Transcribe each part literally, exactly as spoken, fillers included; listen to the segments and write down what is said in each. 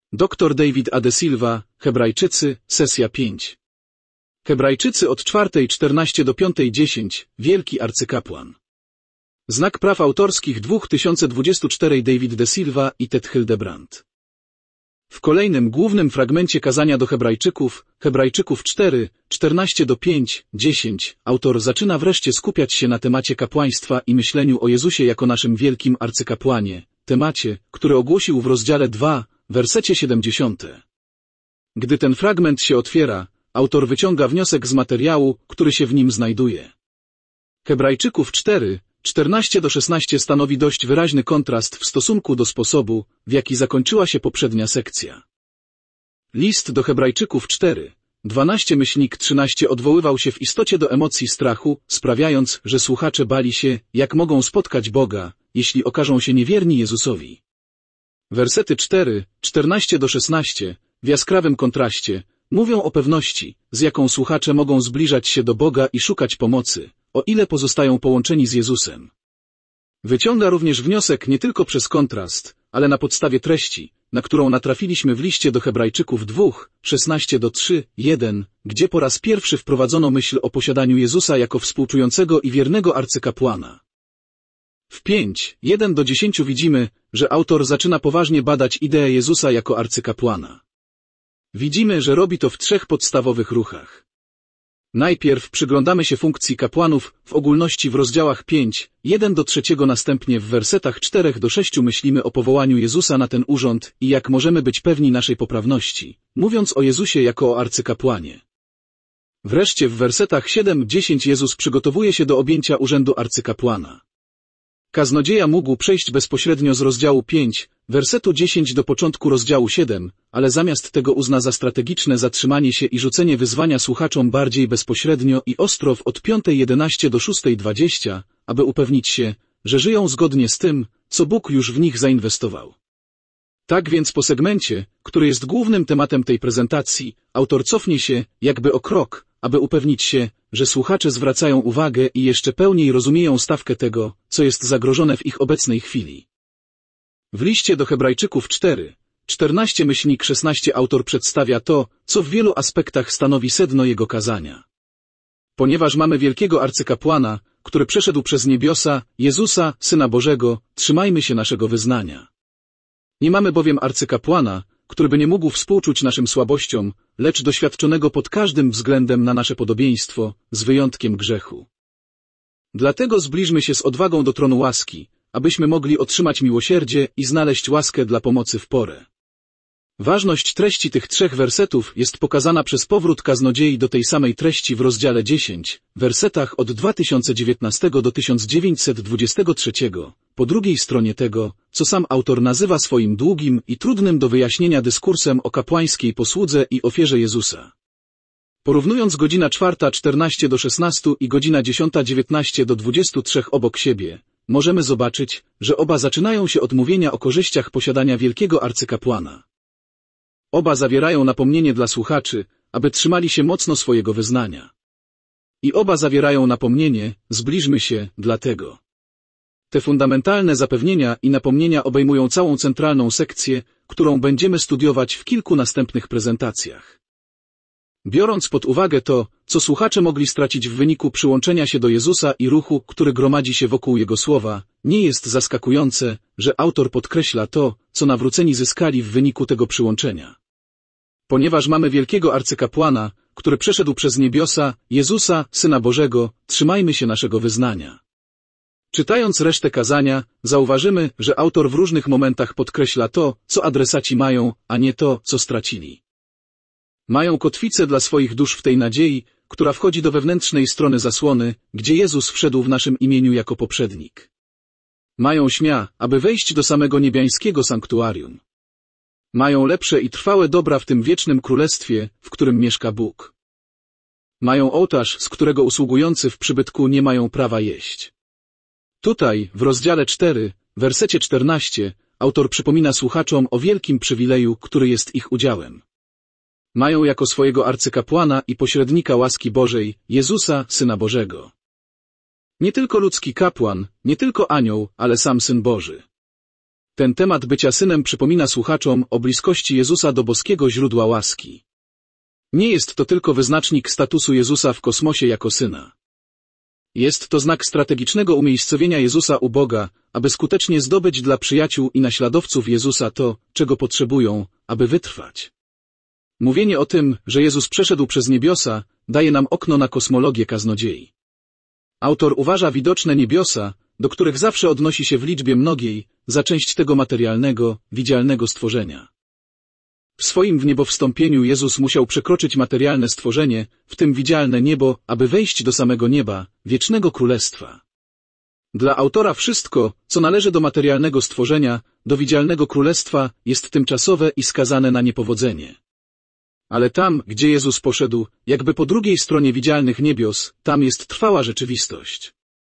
doktor David A. De Silva, Hebrajczycy, sesja pięć. Hebrajczycy od czwartej czternaście do piątej dziesięć, wielki arcykapłan. Znak praw autorskich dwa tysiące dwudziesty czwarty David De Silva i Ted Hildebrandt. W kolejnym głównym fragmencie kazania do Hebrajczyków, Hebrajczyków cztery, czternaście do pięć, dziesięć, autor zaczyna wreszcie skupiać się na temacie kapłaństwa i myśleniu o Jezusie jako naszym wielkim arcykapłanie, temacie, który ogłosił w rozdziale dwa, wersecie siedemdziesiątym. Gdy ten fragment się otwiera, autor wyciąga wniosek z materiału, który się w nim znajduje. Hebrajczyków cztery, czternaście do szesnastu stanowi dość wyraźny kontrast w stosunku do sposobu, w jaki zakończyła się poprzednia sekcja. List do Hebrajczyków cztery, dwanaście trzynaście odwoływał się w istocie do emocji strachu, sprawiając, że słuchacze bali się, jak mogą spotkać Boga, jeśli okażą się niewierni Jezusowi. Wersety cztery, czternaście do szesnastu, w jaskrawym kontraście, mówią o pewności, z jaką słuchacze mogą zbliżać się do Boga i szukać pomocy, o ile pozostają połączeni z Jezusem. Wyciąga również wniosek nie tylko przez kontrast, ale na podstawie treści, na którą natrafiliśmy w liście do Hebrajczyków dwa, szesnaście do trzy, jeden, gdzie po raz pierwszy wprowadzono myśl o posiadaniu Jezusa jako współczującego i wiernego arcykapłana. W pięć, jeden do dziesięciu widzimy, że autor zaczyna poważnie badać ideę Jezusa jako arcykapłana. Widzimy, że robi to w trzech podstawowych ruchach. Najpierw przyglądamy się funkcji kapłanów w ogólności w rozdziałach pięć, jeden do trzeciego, następnie w wersetach cztery do sześciu myślimy o powołaniu Jezusa na ten urząd i jak możemy być pewni naszej poprawności, mówiąc o Jezusie jako o arcykapłanie. Wreszcie w wersetach siedem do dziesięciu Jezus przygotowuje się do objęcia urzędu arcykapłana. Kaznodzieja mógł przejść bezpośrednio z rozdziału pięć, wersetu dziesięć do początku rozdziału siedem, ale zamiast tego uzna za strategiczne zatrzymanie się i rzucenie wyzwania słuchaczom bardziej bezpośrednio i ostro od piątej jedenaście do szóstej dwadzieścia, aby upewnić się, że żyją zgodnie z tym, co Bóg już w nich zainwestował. Tak więc po segmencie, który jest głównym tematem tej prezentacji, autor cofnie się, jakby o krok, aby upewnić się, że słuchacze zwracają uwagę i jeszcze pełniej rozumieją stawkę tego, co jest zagrożone w ich obecnej chwili. W liście do Hebrajczyków cztery, czternaście szesnaście autor przedstawia to, co w wielu aspektach stanowi sedno jego kazania. Ponieważ mamy wielkiego arcykapłana, który przeszedł przez niebiosa, Jezusa, Syna Bożego, trzymajmy się naszego wyznania. Nie mamy bowiem arcykapłana, który by nie mógł współczuć naszym słabościom, lecz doświadczonego pod każdym względem na nasze podobieństwo, z wyjątkiem grzechu. Dlatego zbliżmy się z odwagą do tronu łaski, abyśmy mogli otrzymać miłosierdzie i znaleźć łaskę dla pomocy w porę. Ważność treści tych trzech wersetów jest pokazana przez powrót kaznodziei do tej samej treści w rozdziale dziesięć, wersetach od dwa tysiące dziewiętnastego do tysiąc dziewięćset dwudziestego trzeciego, po drugiej stronie tego, co sam autor nazywa swoim długim i trudnym do wyjaśnienia dyskursem o kapłańskiej posłudze i ofierze Jezusa. Porównując godzina czwarta czternaście do szesnastu i godzina dziesiąta dziewiętnaście do dwudziestu trzech obok siebie, możemy zobaczyć, że oba zaczynają się od mówienia o korzyściach posiadania wielkiego arcykapłana. Oba zawierają napomnienie dla słuchaczy, aby trzymali się mocno swojego wyznania. I oba zawierają napomnienie, zbliżmy się, dlatego. Te fundamentalne zapewnienia i napomnienia obejmują całą centralną sekcję, którą będziemy studiować w kilku następnych prezentacjach. Biorąc pod uwagę to, co słuchacze mogli stracić w wyniku przyłączenia się do Jezusa i ruchu, który gromadzi się wokół Jego słowa, nie jest zaskakujące, że autor podkreśla to, co nawróceni zyskali w wyniku tego przyłączenia. Ponieważ mamy wielkiego arcykapłana, który przeszedł przez niebiosa, Jezusa, Syna Bożego, trzymajmy się naszego wyznania. Czytając resztę kazania, zauważymy, że autor w różnych momentach podkreśla to, co adresaci mają, a nie to, co stracili. Mają kotwicę dla swoich dusz w tej nadziei, która wchodzi do wewnętrznej strony zasłony, gdzie Jezus wszedł w naszym imieniu jako poprzednik. Mają śmia, aby wejść do samego niebiańskiego sanktuarium. Mają lepsze i trwałe dobra w tym wiecznym królestwie, w którym mieszka Bóg. Mają ołtarz, z którego usługujący w przybytku nie mają prawa jeść. Tutaj, w rozdziale cztery, wersecie czternastym, autor przypomina słuchaczom o wielkim przywileju, który jest ich udziałem. Mają jako swojego arcykapłana i pośrednika łaski Bożej, Jezusa, Syna Bożego. Nie tylko ludzki kapłan, nie tylko anioł, ale sam Syn Boży. Ten temat bycia synem przypomina słuchaczom o bliskości Jezusa do boskiego źródła łaski. Nie jest to tylko wyznacznik statusu Jezusa w kosmosie jako syna. Jest to znak strategicznego umiejscowienia Jezusa u Boga, aby skutecznie zdobyć dla przyjaciół i naśladowców Jezusa to, czego potrzebują, aby wytrwać. Mówienie o tym, że Jezus przeszedł przez niebiosa, daje nam okno na kosmologię kaznodziei. Autor uważa widoczne niebiosa, do których zawsze odnosi się w liczbie mnogiej, za część tego materialnego, widzialnego stworzenia. W swoim wniebowstąpieniu Jezus musiał przekroczyć materialne stworzenie, w tym widzialne niebo, aby wejść do samego nieba, wiecznego królestwa. Dla autora wszystko, co należy do materialnego stworzenia, do widzialnego królestwa, jest tymczasowe i skazane na niepowodzenie. Ale tam, gdzie Jezus poszedł, jakby po drugiej stronie widzialnych niebios, tam jest trwała rzeczywistość.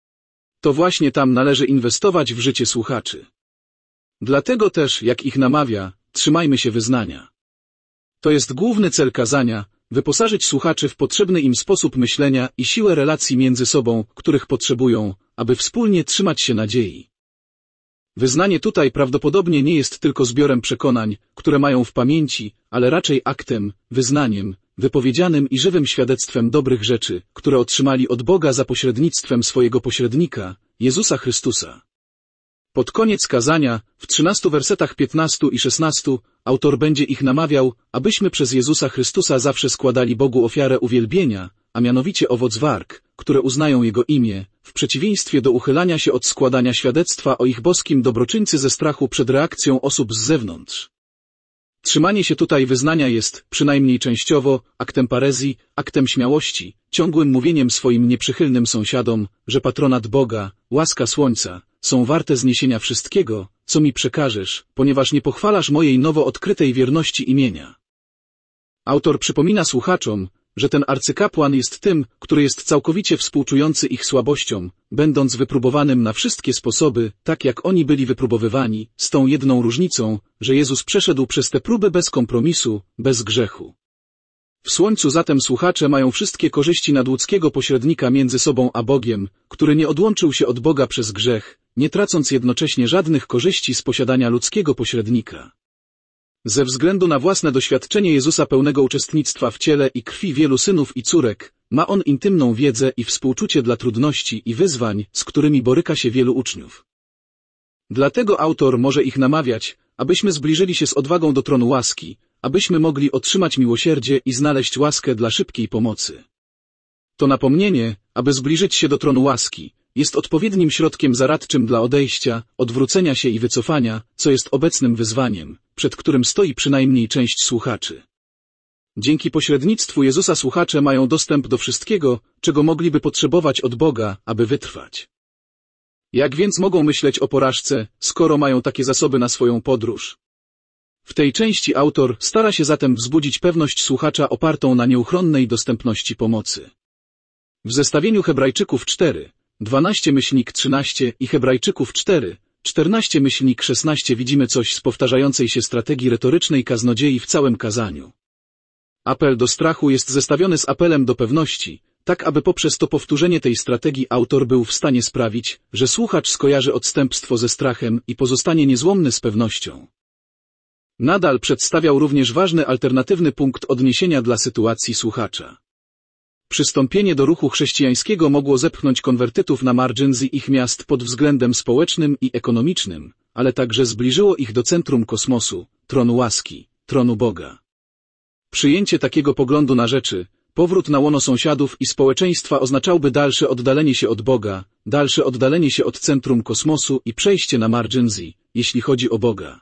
To właśnie tam należy inwestować w życie słuchaczy. Dlatego też, jak ich namawia, trzymajmy się wyznania. To jest główny cel kazania, wyposażyć słuchaczy w potrzebny im sposób myślenia i siłę relacji między sobą, których potrzebują, aby wspólnie trzymać się nadziei. Wyznanie tutaj prawdopodobnie nie jest tylko zbiorem przekonań, które mają w pamięci, ale raczej aktem, wyznaniem, wypowiedzianym i żywym świadectwem dobrych rzeczy, które otrzymali od Boga za pośrednictwem swojego pośrednika, Jezusa Chrystusa. Pod koniec kazania, w trzynastu wersetach piętnastu i szesnastu, autor będzie ich namawiał, abyśmy przez Jezusa Chrystusa zawsze składali Bogu ofiarę uwielbienia, a mianowicie owoc warg, które uznają Jego imię, w przeciwieństwie do uchylania się od składania świadectwa o ich boskim dobroczyńcy ze strachu przed reakcją osób z zewnątrz. Trzymanie się tutaj wyznania jest, przynajmniej częściowo, aktem parezji, aktem śmiałości, ciągłym mówieniem swoim nieprzychylnym sąsiadom, że patronat Boga, łaska słońca, są warte zniesienia wszystkiego, co mi przekażesz, ponieważ nie pochwalasz mojej nowo odkrytej wierności imienia. Autor przypomina słuchaczom, że ten arcykapłan jest tym, który jest całkowicie współczujący ich słabościom, będąc wypróbowanym na wszystkie sposoby, tak jak oni byli wypróbowywani, z tą jedną różnicą, że Jezus przeszedł przez te próby bez kompromisu, bez grzechu. W słońcu zatem słuchacze mają wszystkie korzyści nadludzkiego pośrednika między sobą a Bogiem, który nie odłączył się od Boga przez grzech, nie tracąc jednocześnie żadnych korzyści z posiadania ludzkiego pośrednika. Ze względu na własne doświadczenie Jezusa pełnego uczestnictwa w ciele i krwi wielu synów i córek, ma on intymną wiedzę i współczucie dla trudności i wyzwań, z którymi boryka się wielu uczniów. Dlatego autor może ich namawiać, abyśmy zbliżyli się z odwagą do tronu łaski, abyśmy mogli otrzymać miłosierdzie i znaleźć łaskę dla szybkiej pomocy. To napomnienie, aby zbliżyć się do tronu łaski, jest odpowiednim środkiem zaradczym dla odejścia, odwrócenia się i wycofania, co jest obecnym wyzwaniem, przed którym stoi przynajmniej część słuchaczy. Dzięki pośrednictwu Jezusa słuchacze mają dostęp do wszystkiego, czego mogliby potrzebować od Boga, aby wytrwać. Jak więc mogą myśleć o porażce, skoro mają takie zasoby na swoją podróż? W tej części autor stara się zatem wzbudzić pewność słuchacza opartą na nieuchronnej dostępności pomocy. W zestawieniu Hebrajczyków cztery, dwanaście trzynaście i Hebrajczyków cztery, czternaście szesnaście widzimy coś z powtarzającej się strategii retorycznej kaznodziei w całym kazaniu. Apel do strachu jest zestawiony z apelem do pewności, tak aby poprzez to powtórzenie tej strategii autor był w stanie sprawić, że słuchacz skojarzy odstępstwo ze strachem i pozostanie niezłomny z pewnością. Nadal przedstawiał również ważny alternatywny punkt odniesienia dla sytuacji słuchacza. Przystąpienie do ruchu chrześcijańskiego mogło zepchnąć konwertytów na margins ich miast pod względem społecznym i ekonomicznym, ale także zbliżyło ich do centrum kosmosu, tronu łaski, tronu Boga. Przyjęcie takiego poglądu na rzeczy, powrót na łono sąsiadów i społeczeństwa oznaczałby dalsze oddalenie się od Boga, dalsze oddalenie się od centrum kosmosu i przejście na margins, jeśli chodzi o Boga.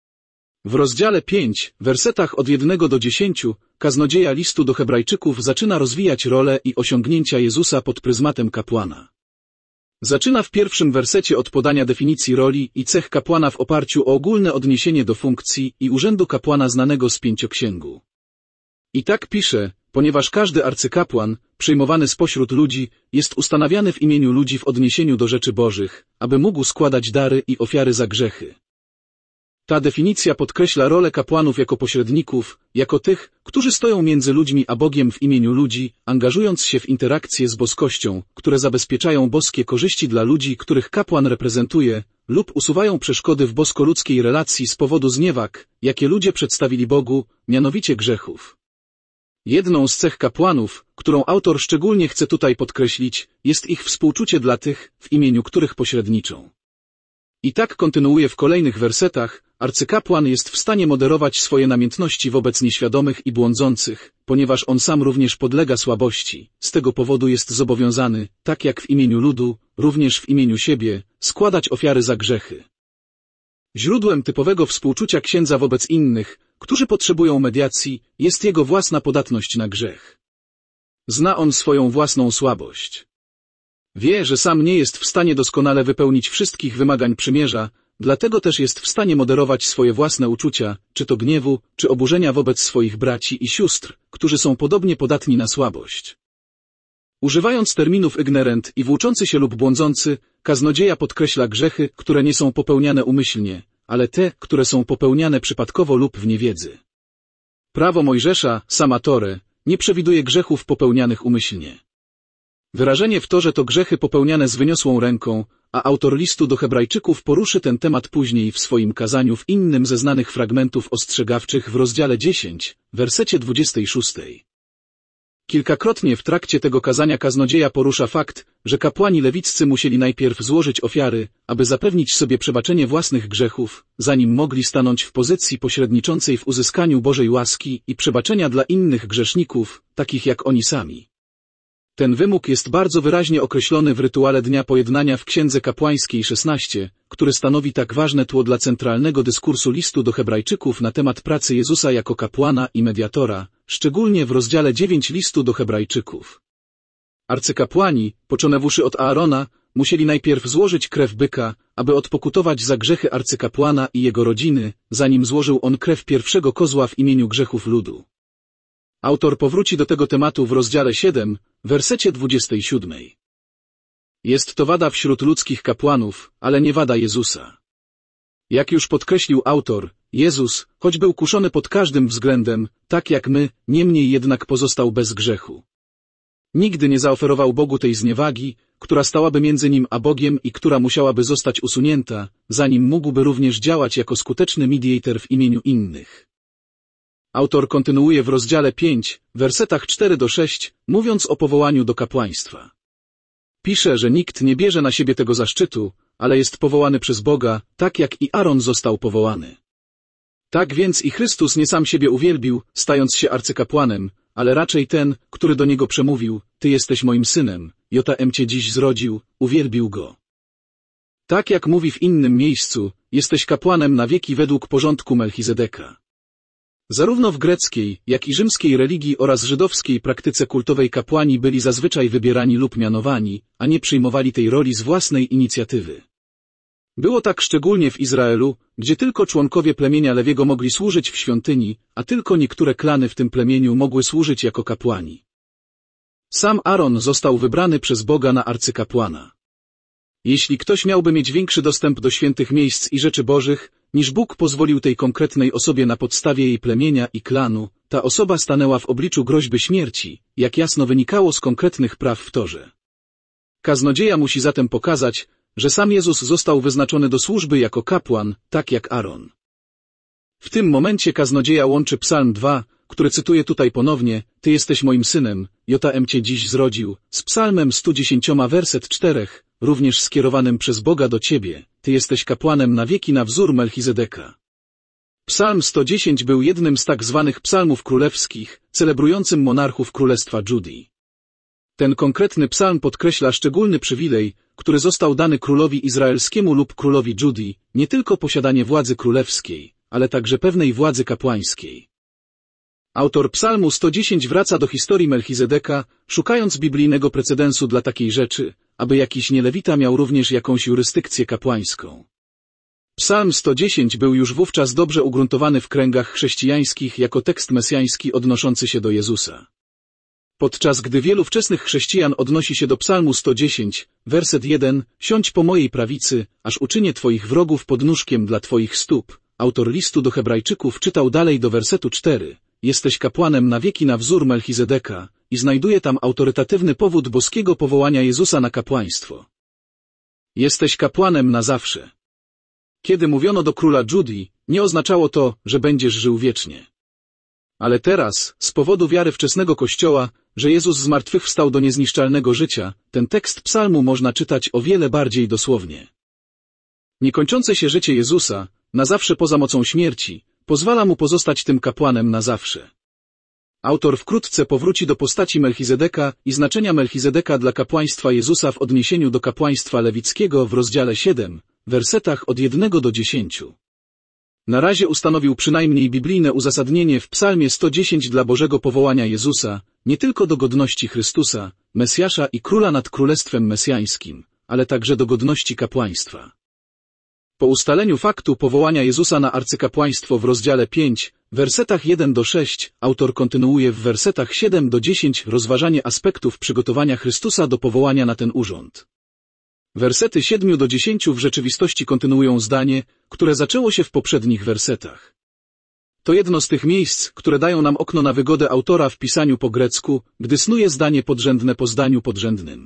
W rozdziale pięć, wersetach od jednego do dziesięciu, kaznodzieja listu do Hebrajczyków zaczyna rozwijać rolę i osiągnięcia Jezusa pod pryzmatem kapłana. Zaczyna w pierwszym wersecie od podania definicji roli i cech kapłana w oparciu o ogólne odniesienie do funkcji i urzędu kapłana znanego z pięcioksięgu. I tak pisze, ponieważ każdy arcykapłan, przyjmowany spośród ludzi, jest ustanawiany w imieniu ludzi w odniesieniu do rzeczy bożych, aby mógł składać dary i ofiary za grzechy. Ta definicja podkreśla rolę kapłanów jako pośredników, jako tych, którzy stoją między ludźmi a Bogiem w imieniu ludzi, angażując się w interakcje z boskością, które zabezpieczają boskie korzyści dla ludzi, których kapłan reprezentuje, lub usuwają przeszkody w bosko-ludzkiej relacji z powodu zniewag, jakie ludzie przedstawili Bogu, mianowicie grzechów. Jedną z cech kapłanów, którą autor szczególnie chce tutaj podkreślić, jest ich współczucie dla tych, w imieniu których pośredniczą. I tak kontynuuje w kolejnych wersetach, arcykapłan jest w stanie moderować swoje namiętności wobec nieświadomych i błądzących, ponieważ on sam również podlega słabości, z tego powodu jest zobowiązany, tak jak w imieniu ludu, również w imieniu siebie, składać ofiary za grzechy. Źródłem typowego współczucia księdza wobec innych, którzy potrzebują mediacji, jest jego własna podatność na grzech. Zna on swoją własną słabość. Wie, że sam nie jest w stanie doskonale wypełnić wszystkich wymagań przymierza, dlatego też jest w stanie moderować swoje własne uczucia, czy to gniewu, czy oburzenia wobec swoich braci i sióstr, którzy są podobnie podatni na słabość. Używając terminów ignorant i włóczący się lub błądzący, kaznodzieja podkreśla grzechy, które nie są popełniane umyślnie, ale te, które są popełniane przypadkowo lub w niewiedzy. Prawo Mojżesza, sama Torę, nie przewiduje grzechów popełnianych umyślnie. Wyrażenie w Torze to grzechy popełniane z wyniosłą ręką, a autor listu do Hebrajczyków poruszy ten temat później w swoim kazaniu w innym ze znanych fragmentów ostrzegawczych w rozdziale dziesięć, wersecie dwudziestym szóstym. Kilkakrotnie w trakcie tego kazania kaznodzieja porusza fakt, że kapłani lewiccy musieli najpierw złożyć ofiary, aby zapewnić sobie przebaczenie własnych grzechów, zanim mogli stanąć w pozycji pośredniczącej w uzyskaniu Bożej łaski i przebaczenia dla innych grzeszników, takich jak oni sami. Ten wymóg jest bardzo wyraźnie określony w rytuale Dnia Pojednania w Księdze Kapłańskiej szesnaście, który stanowi tak ważne tło dla centralnego dyskursu listu do Hebrajczyków na temat pracy Jezusa jako kapłana i mediatora, szczególnie w rozdziale dziewięć listu do Hebrajczyków. Arcykapłani, począwszy od Aarona, musieli najpierw złożyć krew byka, aby odpokutować za grzechy arcykapłana i jego rodziny, zanim złożył on krew pierwszego kozła w imieniu grzechów ludu. Autor powróci do tego tematu w rozdziale siódmym, wersecie dwudziestym siódmym. Jest to wada wśród ludzkich kapłanów, ale nie wada Jezusa. Jak już podkreślił autor, Jezus, choć był kuszony pod każdym względem, tak jak my, niemniej jednak pozostał bez grzechu. Nigdy nie zaoferował Bogu tej zniewagi, która stałaby między nim a Bogiem i która musiałaby zostać usunięta, zanim mógłby również działać jako skuteczny mediator w imieniu innych. Autor kontynuuje w rozdziale pięć, wersetach cztery do szóstego, mówiąc o powołaniu do kapłaństwa. Pisze, że nikt nie bierze na siebie tego zaszczytu, ale jest powołany przez Boga, tak jak i Aaron został powołany. Tak więc i Chrystus nie sam siebie uwielbił, stając się arcykapłanem, ale raczej ten, który do niego przemówił, Ty jesteś moim synem, Jotam Cię dziś zrodził, uwielbił go. Tak jak mówi w innym miejscu, jesteś kapłanem na wieki według porządku Melchizedeka. Zarówno w greckiej, jak i rzymskiej religii oraz żydowskiej praktyce kultowej kapłani byli zazwyczaj wybierani lub mianowani, a nie przyjmowali tej roli z własnej inicjatywy. Było tak szczególnie w Izraelu, gdzie tylko członkowie plemienia Lewiego mogli służyć w świątyni, a tylko niektóre klany w tym plemieniu mogły służyć jako kapłani. Sam Aaron został wybrany przez Boga na arcykapłana. Jeśli ktoś miałby mieć większy dostęp do świętych miejsc i rzeczy bożych, niż Bóg pozwolił tej konkretnej osobie na podstawie jej plemienia i klanu, ta osoba stanęła w obliczu groźby śmierci, jak jasno wynikało z konkretnych praw w Torze. Kaznodzieja musi zatem pokazać, że sam Jezus został wyznaczony do służby jako kapłan, tak jak Aaron. W tym momencie kaznodzieja łączy Psalm dwa, który cytuję tutaj ponownie, Ty jesteś moim synem, Jotam Cię dziś zrodził, z Psalmem sto dziesięć werset cztery, również skierowanym przez Boga do Ciebie, Ty jesteś kapłanem na wieki na wzór Melchizedeka. Psalm sto dziesięć był jednym z tak zwanych psalmów królewskich, celebrującym monarchów królestwa Judii. Ten konkretny psalm podkreśla szczególny przywilej, który został dany królowi izraelskiemu lub królowi Judii, nie tylko posiadanie władzy królewskiej, ale także pewnej władzy kapłańskiej. Autor psalmu sto dziesięć wraca do historii Melchizedeka, szukając biblijnego precedensu dla takiej rzeczy, aby jakiś nielewita miał również jakąś jurysdykcję kapłańską. Psalm sto dziesięć był już wówczas dobrze ugruntowany w kręgach chrześcijańskich jako tekst mesjański odnoszący się do Jezusa. Podczas gdy wielu wczesnych chrześcijan odnosi się do psalmu sto dziesięć, werset jeden, siądź po mojej prawicy, aż uczynię Twoich wrogów podnóżkiem dla Twoich stóp, autor listu do Hebrajczyków czytał dalej do wersetu cztery. Jesteś kapłanem na wieki na wzór Melchizedeka i znajduje tam autorytatywny powód boskiego powołania Jezusa na kapłaństwo. Jesteś kapłanem na zawsze. Kiedy mówiono do króla Judii, nie oznaczało to, że będziesz żył wiecznie. Ale teraz, z powodu wiary wczesnego Kościoła, że Jezus zmartwychwstał do niezniszczalnego życia, ten tekst psalmu można czytać o wiele bardziej dosłownie. Niekończące się życie Jezusa, na zawsze poza mocą śmierci, pozwala mu pozostać tym kapłanem na zawsze. Autor wkrótce powróci do postaci Melchizedeka i znaczenia Melchizedeka dla kapłaństwa Jezusa w odniesieniu do kapłaństwa lewickiego w rozdziale siódmym, wersetach od jednego do dziesięciu. Na razie ustanowił przynajmniej biblijne uzasadnienie w psalmie sto dziesięć dla Bożego powołania Jezusa, nie tylko do godności Chrystusa, Mesjasza i Króla nad Królestwem Mesjańskim, ale także do godności kapłaństwa. Po ustaleniu faktu powołania Jezusa na arcykapłaństwo w rozdziale pięć, wersetach jeden do sześciu, autor kontynuuje w wersetach siedem do dziesięciu rozważanie aspektów przygotowania Chrystusa do powołania na ten urząd. Wersety siedem do dziesięciu w rzeczywistości kontynuują zdanie, które zaczęło się w poprzednich wersetach. To jedno z tych miejsc, które dają nam okno na wygodę autora w pisaniu po grecku, gdy snuje zdanie podrzędne po zdaniu podrzędnym.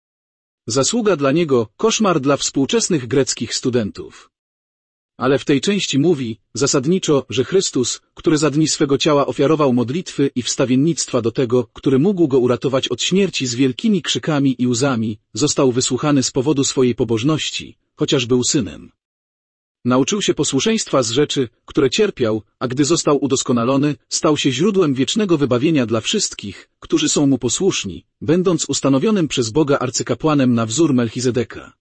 Zasługa dla niego, koszmar dla współczesnych greckich studentów. Ale w tej części mówi, zasadniczo, że Chrystus, który za dni swego ciała ofiarował modlitwy i wstawiennictwa do tego, który mógł go uratować od śmierci z wielkimi krzykami i łzami, został wysłuchany z powodu swojej pobożności, chociaż był synem. Nauczył się posłuszeństwa z rzeczy, które cierpiał, a gdy został udoskonalony, stał się źródłem wiecznego wybawienia dla wszystkich, którzy są mu posłuszni, będąc ustanowionym przez Boga arcykapłanem na wzór Melchizedeka.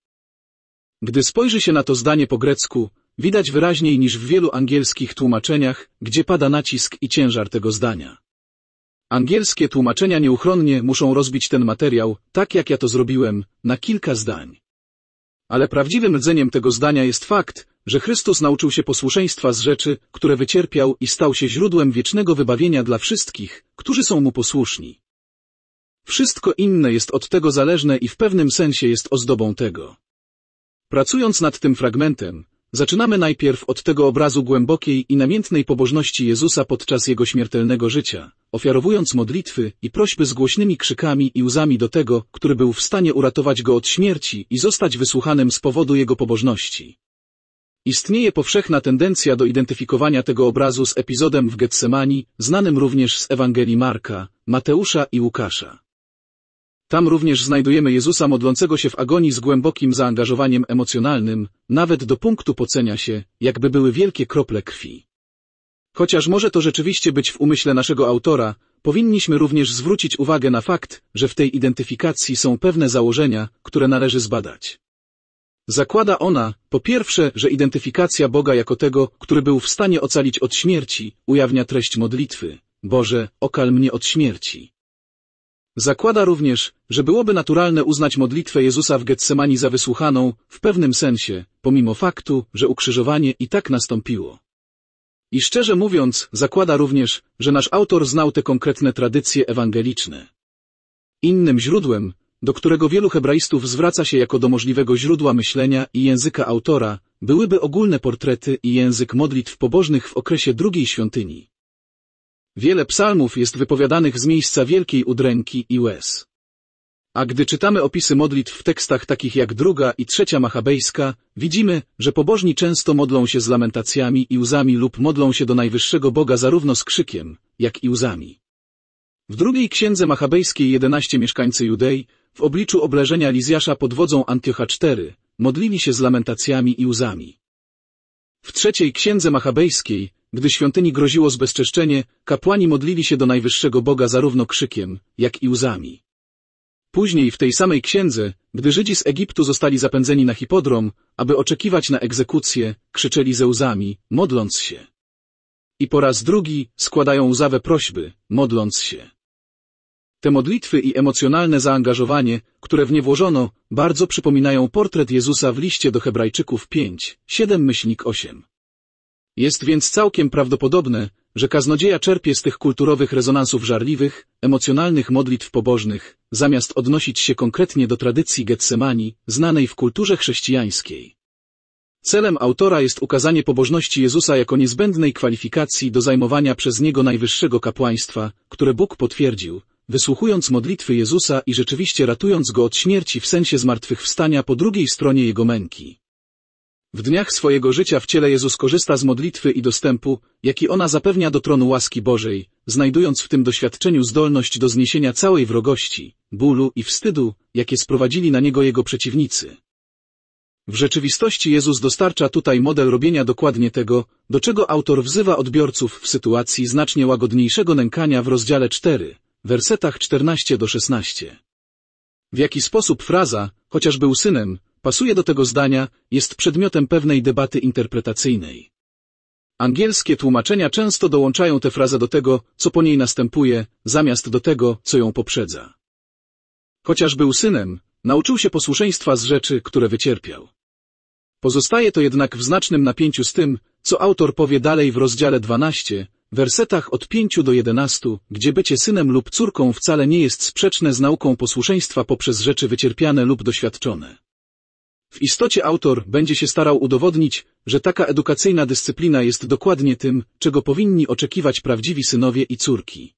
Gdy spojrzy się na to zdanie po grecku, widać wyraźniej niż w wielu angielskich tłumaczeniach, gdzie pada nacisk i ciężar tego zdania. Angielskie tłumaczenia nieuchronnie muszą rozbić ten materiał, tak jak ja to zrobiłem, na kilka zdań. Ale prawdziwym rdzeniem tego zdania jest fakt, że Chrystus nauczył się posłuszeństwa z rzeczy, które wycierpiał i stał się źródłem wiecznego wybawienia dla wszystkich, którzy są mu posłuszni. Wszystko inne jest od tego zależne i w pewnym sensie jest ozdobą tego. Pracując nad tym fragmentem, zaczynamy najpierw od tego obrazu głębokiej i namiętnej pobożności Jezusa podczas Jego śmiertelnego życia, ofiarowując modlitwy i prośby z głośnymi krzykami i łzami do tego, który był w stanie uratować go od śmierci i zostać wysłuchanym z powodu Jego pobożności. Istnieje powszechna tendencja do identyfikowania tego obrazu z epizodem w Getsemani, znanym również z Ewangelii Marka, Mateusza i Łukasza. Tam również znajdujemy Jezusa modlącego się w agonii z głębokim zaangażowaniem emocjonalnym, nawet do punktu pocenia się, jakby były wielkie krople krwi. Chociaż może to rzeczywiście być w umyśle naszego autora, powinniśmy również zwrócić uwagę na fakt, że w tej identyfikacji są pewne założenia, które należy zbadać. Zakłada ona, po pierwsze, że identyfikacja Boga jako tego, który był w stanie ocalić od śmierci, ujawnia treść modlitwy: Boże, ocal mnie od śmierci. Zakłada również, że byłoby naturalne uznać modlitwę Jezusa w Getsemani za wysłuchaną, w pewnym sensie, pomimo faktu, że ukrzyżowanie i tak nastąpiło. I szczerze mówiąc, zakłada również, że nasz autor znał te konkretne tradycje ewangeliczne. Innym źródłem, do którego wielu hebraistów zwraca się jako do możliwego źródła myślenia i języka autora, byłyby ogólne portrety i język modlitw pobożnych w okresie drugiej świątyni. Wiele psalmów jest wypowiadanych z miejsca wielkiej udręki i łez. A gdy czytamy opisy modlitw w tekstach takich jak druga i trzecia machabejska, widzimy, że pobożni często modlą się z lamentacjami i łzami lub modlą się do najwyższego Boga zarówno z krzykiem, jak i łzami. W drugiej księdze machabejskiej jedenaście mieszkańcy Judei, w obliczu obleżenia Lizjasza pod wodzą Antiocha czwartego, modlili się z lamentacjami i łzami. W trzeciej księdze machabejskiej, gdy świątyni groziło zbezczeszczenie, kapłani modlili się do najwyższego Boga zarówno krzykiem, jak i łzami. Później w tej samej księdze, gdy Żydzi z Egiptu zostali zapędzeni na hipodrom, aby oczekiwać na egzekucję, krzyczeli ze łzami, modląc się. I po raz drugi składają łzawe prośby, modląc się. Te modlitwy i emocjonalne zaangażowanie, które w nie włożono, bardzo przypominają portret Jezusa w liście do Hebrajczyków pięć, siedem osiem. Jest więc całkiem prawdopodobne, że kaznodzieja czerpie z tych kulturowych rezonansów żarliwych, emocjonalnych modlitw pobożnych, zamiast odnosić się konkretnie do tradycji Getsemani, znanej w kulturze chrześcijańskiej. Celem autora jest ukazanie pobożności Jezusa jako niezbędnej kwalifikacji do zajmowania przez Niego najwyższego kapłaństwa, które Bóg potwierdził, wysłuchując modlitwy Jezusa i rzeczywiście ratując Go od śmierci w sensie zmartwychwstania po drugiej stronie Jego męki. W dniach swojego życia w ciele Jezus korzysta z modlitwy i dostępu, jaki ona zapewnia do tronu łaski Bożej, znajdując w tym doświadczeniu zdolność do zniesienia całej wrogości, bólu i wstydu, jakie sprowadzili na Niego Jego przeciwnicy. W rzeczywistości Jezus dostarcza tutaj model robienia dokładnie tego, do czego autor wzywa odbiorców w sytuacji znacznie łagodniejszego nękania w rozdziale cztery, wersetach czternaście do szesnastu. W jaki sposób fraza, chociaż był synem, pasuje do tego zdania, jest przedmiotem pewnej debaty interpretacyjnej. Angielskie tłumaczenia często dołączają tę frazę do tego, co po niej następuje, zamiast do tego, co ją poprzedza. Chociaż był synem, nauczył się posłuszeństwa z rzeczy, które wycierpiał. Pozostaje to jednak w znacznym napięciu z tym, co autor powie dalej w rozdziale dwunastym, wersetach od pięciu do jedenastu, gdzie bycie synem lub córką wcale nie jest sprzeczne z nauką posłuszeństwa poprzez rzeczy wycierpiane lub doświadczone. W istocie autor będzie się starał udowodnić, że taka edukacyjna dyscyplina jest dokładnie tym, czego powinni oczekiwać prawdziwi synowie i córki.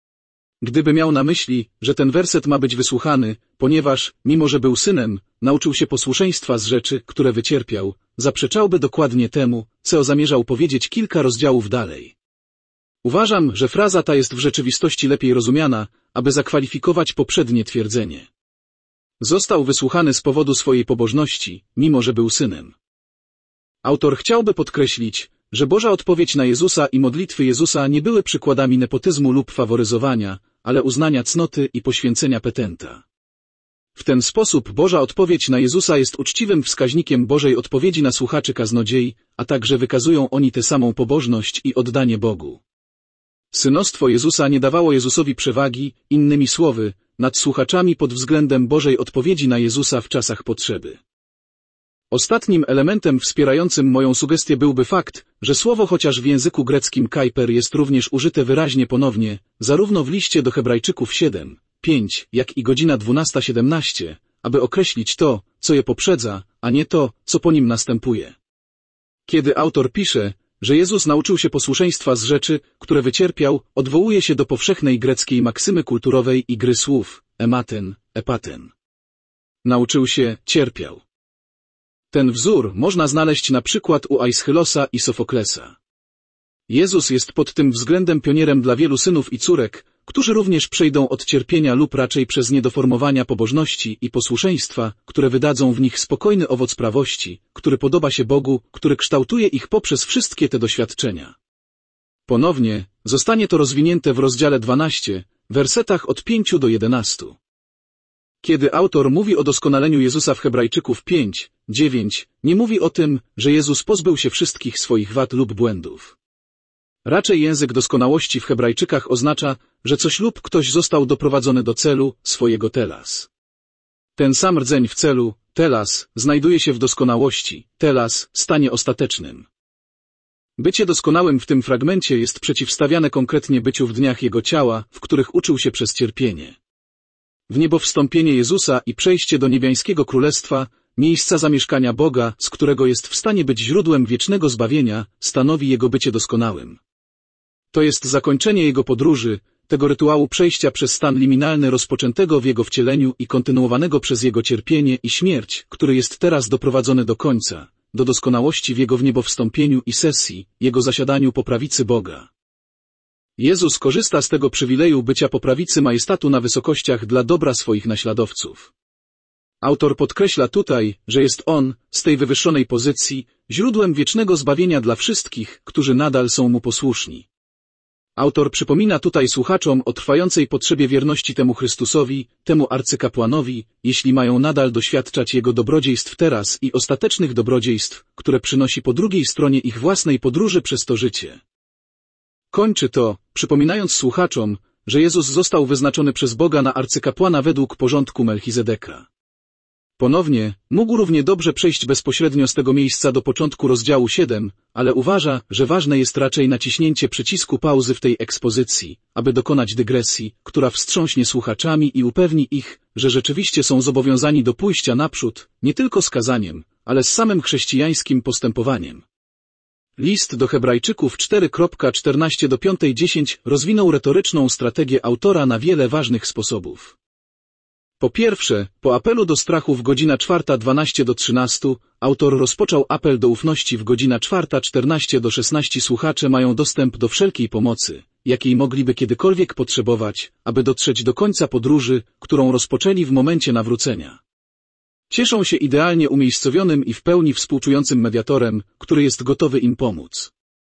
Gdyby miał na myśli, że ten werset ma być wysłuchany, ponieważ, mimo że był synem, nauczył się posłuszeństwa z rzeczy, które wycierpiał, zaprzeczałby dokładnie temu, co zamierzał powiedzieć kilka rozdziałów dalej. Uważam, że fraza ta jest w rzeczywistości lepiej rozumiana, aby zakwalifikować poprzednie twierdzenie. Został wysłuchany z powodu swojej pobożności, mimo że był synem. Autor chciałby podkreślić, że Boża odpowiedź na Jezusa i modlitwy Jezusa nie były przykładami nepotyzmu lub faworyzowania, ale uznania cnoty i poświęcenia petenta. W ten sposób Boża odpowiedź na Jezusa jest uczciwym wskaźnikiem Bożej odpowiedzi na słuchaczy kaznodziei, a także wykazują oni tę samą pobożność i oddanie Bogu. Synostwo Jezusa nie dawało Jezusowi przewagi, innymi słowy, nad słuchaczami pod względem Bożej odpowiedzi na Jezusa w czasach potrzeby. Ostatnim elementem wspierającym moją sugestię byłby fakt, że słowo chociaż w języku greckim kaiper jest również użyte wyraźnie ponownie, zarówno w liście do Hebrajczyków siedem, pięć, jak i godzina dwunasta siedemnaście, aby określić to, co je poprzedza, a nie to, co po nim następuje. Kiedy autor pisze, że Jezus nauczył się posłuszeństwa z rzeczy, które wycierpiał, odwołuje się do powszechnej greckiej maksymy kulturowej i gry słów, ematen, epaten. Nauczył się, cierpiał. Ten wzór można znaleźć na przykład u Aischylosa i Sofoklesa. Jezus jest pod tym względem pionierem dla wielu synów i córek, którzy również przejdą od cierpienia lub raczej przez niedoformowania pobożności i posłuszeństwa, które wydadzą w nich spokojny owoc prawości, który podoba się Bogu, który kształtuje ich poprzez wszystkie te doświadczenia. Ponownie, zostanie to rozwinięte w rozdziale dwunastym, wersetach od pięciu do jedenastu. Kiedy autor mówi o doskonaleniu Jezusa w Hebrajczyków pięć, dziewięć, nie mówi o tym, że Jezus pozbył się wszystkich swoich wad lub błędów. Raczej język doskonałości w Hebrajczykach oznacza, że coś lub ktoś został doprowadzony do celu, swojego telas. Ten sam rdzeń w celu, telas, znajduje się w doskonałości, telas, stanie ostatecznym. Bycie doskonałym w tym fragmencie jest przeciwstawiane konkretnie byciu w dniach Jego ciała, w których uczył się przez cierpienie. W niebo wstąpienie Jezusa i przejście do niebiańskiego królestwa, miejsca zamieszkania Boga, z którego jest w stanie być źródłem wiecznego zbawienia, stanowi Jego bycie doskonałym. To jest zakończenie Jego podróży, tego rytuału przejścia przez stan liminalny rozpoczętego w Jego wcieleniu i kontynuowanego przez Jego cierpienie i śmierć, który jest teraz doprowadzony do końca, do doskonałości w Jego wniebowstąpieniu i sesji, Jego zasiadaniu po prawicy Boga. Jezus korzysta z tego przywileju bycia po prawicy majestatu na wysokościach dla dobra swoich naśladowców. Autor podkreśla tutaj, że jest On, z tej wywyższonej pozycji, źródłem wiecznego zbawienia dla wszystkich, którzy nadal są Mu posłuszni. Autor przypomina tutaj słuchaczom o trwającej potrzebie wierności temu Chrystusowi, temu arcykapłanowi, jeśli mają nadal doświadczać Jego dobrodziejstw teraz i ostatecznych dobrodziejstw, które przynosi po drugiej stronie ich własnej podróży przez to życie. Kończy to, przypominając słuchaczom, że Jezus został wyznaczony przez Boga na arcykapłana według porządku Melchizedeka. Ponownie, mógł równie dobrze przejść bezpośrednio z tego miejsca do początku rozdziału siedem, ale uważa, że ważne jest raczej naciśnięcie przycisku pauzy w tej ekspozycji, aby dokonać dygresji, która wstrząśnie słuchaczami i upewni ich, że rzeczywiście są zobowiązani do pójścia naprzód, nie tylko z kazaniem, ale z samym chrześcijańskim postępowaniem. List do Hebrajczyków cztery czternaście do pięć dziesięć rozwinął retoryczną strategię autora na wiele ważnych sposobów. Po pierwsze, po apelu do strachu w godzina czwarta dwanaście do trzynastu, autor rozpoczął apel do ufności w godzina czwarta czternaście do szesnastu. Słuchacze mają dostęp do wszelkiej pomocy, jakiej mogliby kiedykolwiek potrzebować, aby dotrzeć do końca podróży, którą rozpoczęli w momencie nawrócenia. Cieszą się idealnie umiejscowionym i w pełni współczującym mediatorem, który jest gotowy im pomóc.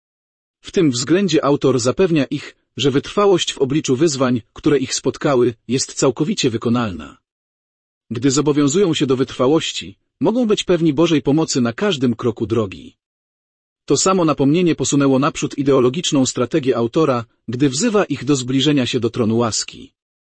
W tym względzie autor zapewnia ich, że wytrwałość w obliczu wyzwań, które ich spotkały, jest całkowicie wykonalna. Gdy zobowiązują się do wytrwałości, mogą być pewni Bożej pomocy na każdym kroku drogi. To samo napomnienie posunęło naprzód ideologiczną strategię autora, gdy wzywa ich do zbliżenia się do tronu łaski.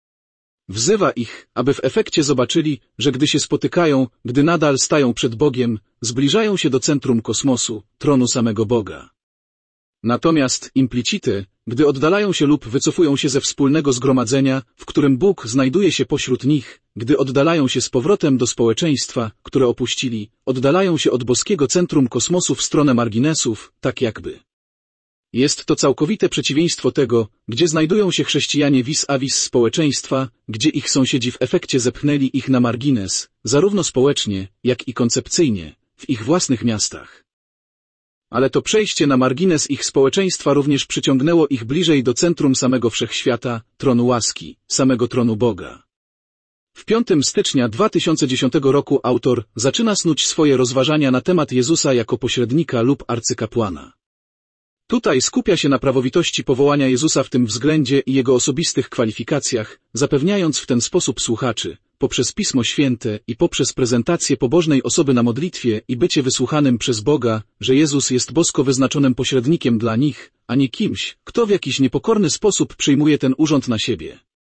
Wzywa ich, aby w efekcie zobaczyli, że gdy się spotykają, gdy nadal stają przed Bogiem, zbliżają się do centrum kosmosu, tronu samego Boga. Natomiast implicite, gdy oddalają się lub wycofują się ze wspólnego zgromadzenia, w którym Bóg znajduje się pośród nich, gdy oddalają się z powrotem do społeczeństwa, które opuścili, oddalają się od boskiego centrum kosmosu w stronę marginesów, tak jakby. Jest to całkowite przeciwieństwo tego, gdzie znajdują się chrześcijanie vis-a-vis społeczeństwa, gdzie ich sąsiedzi w efekcie zepchnęli ich na margines, zarówno społecznie, jak i koncepcyjnie, w ich własnych miastach. Ale to przejście na margines ich społeczeństwa również przyciągnęło ich bliżej do centrum samego wszechświata, tronu łaski, samego tronu Boga. W piątego stycznia dwa tysiące dziesiątego roku autor zaczyna snuć swoje rozważania na temat Jezusa jako pośrednika lub arcykapłana. Tutaj skupia się na prawowitości powołania Jezusa w tym względzie i jego osobistych kwalifikacjach, zapewniając w ten sposób słuchaczy, poprzez Pismo Święte i poprzez prezentację pobożnej osoby na modlitwie i bycie wysłuchanym przez Boga, że Jezus jest bosko wyznaczonym pośrednikiem dla nich, a nie kimś, kto w jakiś niepokorny sposób przyjmuje ten urząd na siebie.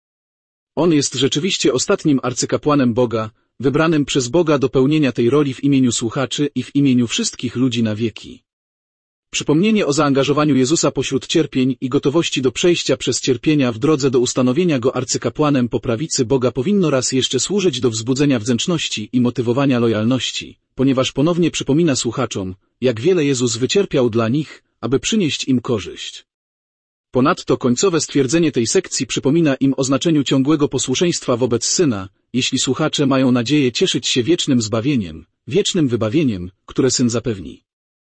On jest rzeczywiście ostatnim arcykapłanem Boga, wybranym przez Boga do pełnienia tej roli w imieniu słuchaczy i w imieniu wszystkich ludzi na wieki. Przypomnienie o zaangażowaniu Jezusa pośród cierpień i gotowości do przejścia przez cierpienia w drodze do ustanowienia Go arcykapłanem po prawicy Boga powinno raz jeszcze służyć do wzbudzenia wdzięczności i motywowania lojalności, ponieważ ponownie przypomina słuchaczom, jak wiele Jezus wycierpiał dla nich, aby przynieść im korzyść. Ponadto końcowe stwierdzenie tej sekcji przypomina im o znaczeniu ciągłego posłuszeństwa wobec Syna, jeśli słuchacze mają nadzieję cieszyć się wiecznym zbawieniem, wiecznym wybawieniem, które Syn zapewni.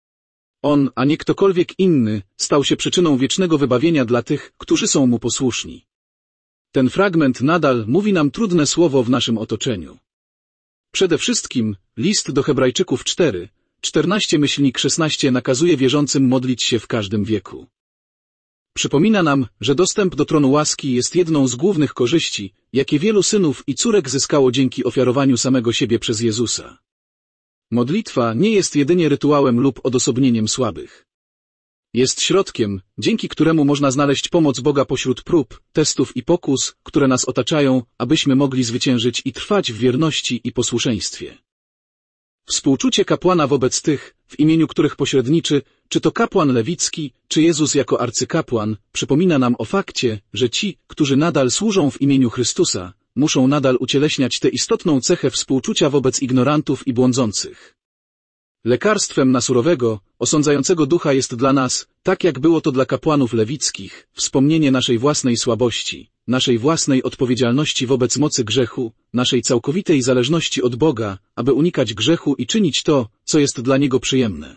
On, a nie ktokolwiek inny, stał się przyczyną wiecznego wybawienia dla tych, którzy są Mu posłuszni. Ten fragment nadal mówi nam trudne słowo w naszym otoczeniu. Przede wszystkim, list do Hebrajczyków cztery, czternaście szesnaście nakazuje wierzącym modlić się w każdym wieku. Przypomina nam, że dostęp do tronu łaski jest jedną z głównych korzyści, jakie wielu synów i córek zyskało dzięki ofiarowaniu samego siebie przez Jezusa. Modlitwa nie jest jedynie rytuałem lub odosobnieniem słabych. Jest środkiem, dzięki któremu można znaleźć pomoc Boga pośród prób, testów i pokus, które nas otaczają, abyśmy mogli zwyciężyć i trwać w wierności i posłuszeństwie. Współczucie kapłana wobec tych, w imieniu których pośredniczy, czy to kapłan lewicki, czy Jezus jako arcykapłan, przypomina nam o fakcie, że ci, którzy nadal służą w imieniu Chrystusa, muszą nadal ucieleśniać tę istotną cechę współczucia wobec ignorantów i błądzących. Lekarstwem na surowego, osądzającego ducha jest dla nas, tak jak było to dla kapłanów lewickich, wspomnienie naszej własnej słabości, naszej własnej odpowiedzialności wobec mocy grzechu, naszej całkowitej zależności od Boga, aby unikać grzechu i czynić to, co jest dla Niego przyjemne.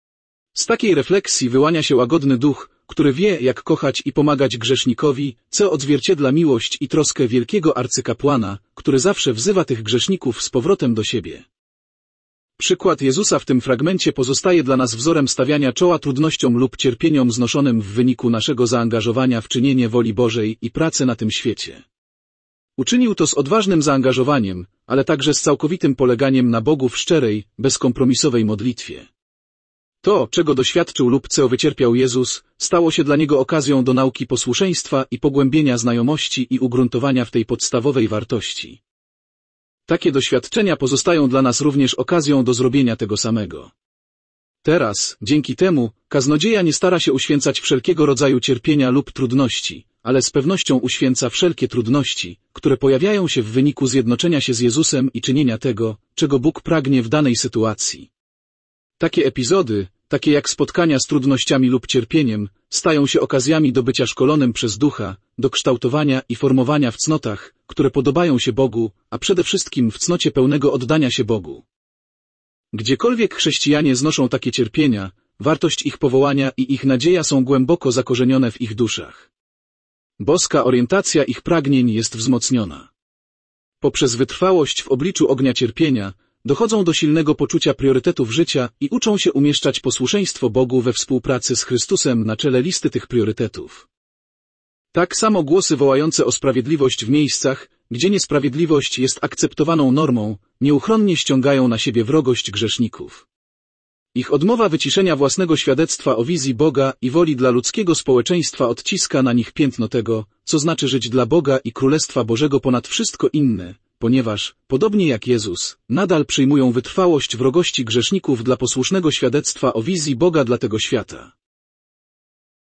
Z takiej refleksji wyłania się łagodny duch, który wie, jak kochać i pomagać grzesznikowi, co odzwierciedla miłość i troskę wielkiego arcykapłana, który zawsze wzywa tych grzeszników z powrotem do siebie. Przykład Jezusa w tym fragmencie pozostaje dla nas wzorem stawiania czoła trudnościom lub cierpieniom znoszonym w wyniku naszego zaangażowania w czynienie woli Bożej i pracę na tym świecie. Uczynił to z odważnym zaangażowaniem, ale także z całkowitym poleganiem na Bogu w szczerej, bezkompromisowej modlitwie. To, czego doświadczył lub co wycierpiał Jezus, stało się dla Niego okazją do nauki posłuszeństwa i pogłębienia znajomości i ugruntowania w tej podstawowej wartości. Takie doświadczenia pozostają dla nas również okazją do zrobienia tego samego. Teraz, dzięki temu, kaznodzieja nie stara się uświęcać wszelkiego rodzaju cierpienia lub trudności, ale z pewnością uświęca wszelkie trudności, które pojawiają się w wyniku zjednoczenia się z Jezusem i czynienia tego, czego Bóg pragnie w danej sytuacji. Takie epizody, takie jak spotkania z trudnościami lub cierpieniem, stają się okazjami do bycia szkolonym przez Ducha, do kształtowania i formowania w cnotach, które podobają się Bogu, a przede wszystkim w cnocie pełnego oddania się Bogu. Gdziekolwiek chrześcijanie znoszą takie cierpienia, wartość ich powołania i ich nadzieja są głęboko zakorzenione w ich duszach. Boska orientacja ich pragnień jest wzmocniona. Poprzez wytrwałość w obliczu ognia cierpienia dochodzą do silnego poczucia priorytetów życia i uczą się umieszczać posłuszeństwo Bogu we współpracy z Chrystusem na czele listy tych priorytetów. Tak samo głosy wołające o sprawiedliwość w miejscach, gdzie niesprawiedliwość jest akceptowaną normą, nieuchronnie ściągają na siebie wrogość grzeszników. Ich odmowa wyciszenia własnego świadectwa o wizji Boga i woli dla ludzkiego społeczeństwa odciska na nich piętno tego, co znaczy żyć dla Boga i Królestwa Bożego ponad wszystko inne, ponieważ, podobnie jak Jezus, nadal przyjmują wytrwałość wrogości grzeszników dla posłusznego świadectwa o wizji Boga dla tego świata.